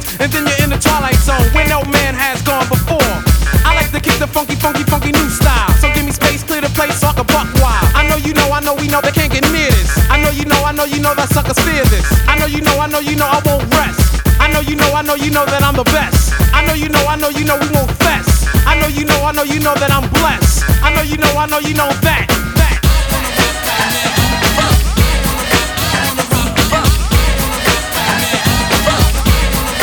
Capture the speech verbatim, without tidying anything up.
and then you're in the twilight zone where no man has gone before. I like to kick the funky, funky, funky new style. So give me space, clear the place so I can buck wild. I know you know, I know we know they can't get near this. I know you know, I know you know that suckers fear this. I know you know, I know you know I won't rest. I know you know, I know you know that I'm the best. I know you know, I know you know we won't fess. I know you know, I know you know that I'm blessed. I know you know, I know you know that